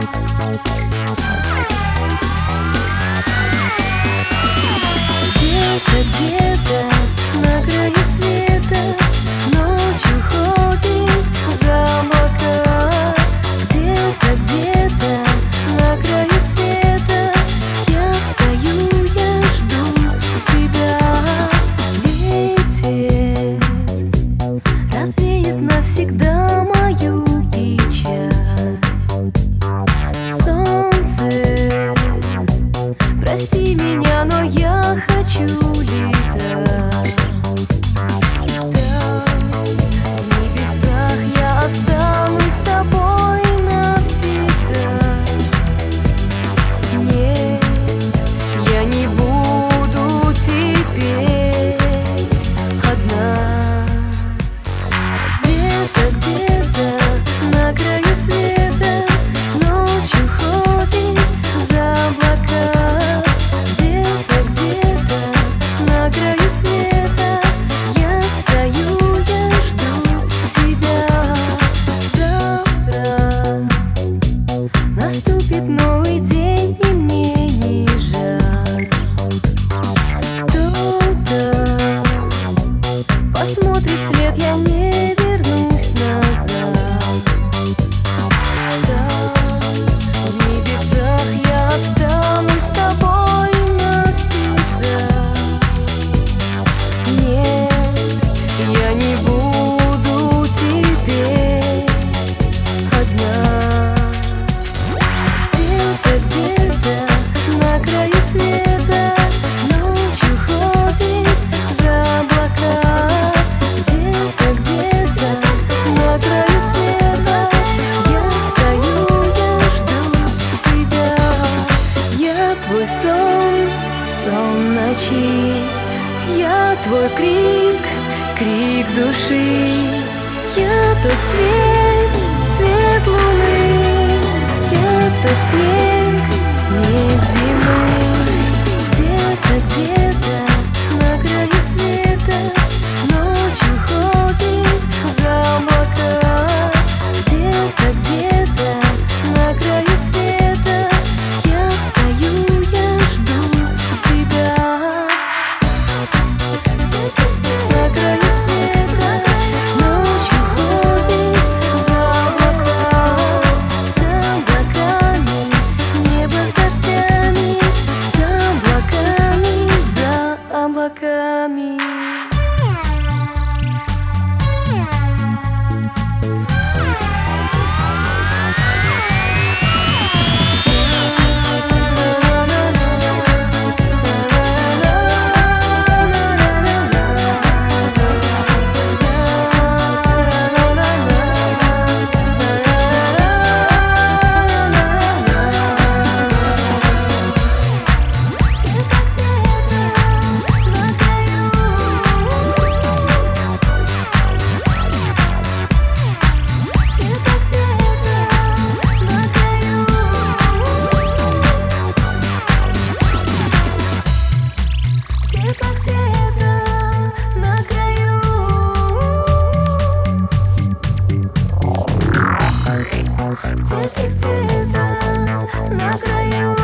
Где-то на краю света ночью ходим за облака. Где-то на краю света я стою, я жду тебя. Ветер развеет навсегда мою печаль. Солнце, прости меня, но я хочу летать. Там, в небесах, я останусь с тобой навсегда. Нет, я не буду теперь одна. Где-то на краю света ночью ходим за облака. Где-то на краю света я стою, я жду тебя. Завтра наступит новый день, и мне не жаль. Кто-то посмотрит вслед, я не вернусь назад. Там, в небесах, я останусь с тобой навсегда. Нет, я не буду теперь одна. Где-то на краю света ночью ходим за облака. Где-то на краю света я стою, я жду тебя. Я твой сон, сон ночи. Я твой крик, крик души. Я тот свет, свет луны. Я тот снег, снег зимы. Где-то на краю света ночью ходим за облака. Где-то на краю света я стою, я жду тебя. На краю света ночью ходим за облаками, небо с дождями, за облаками, за облаками. Где-то на краю.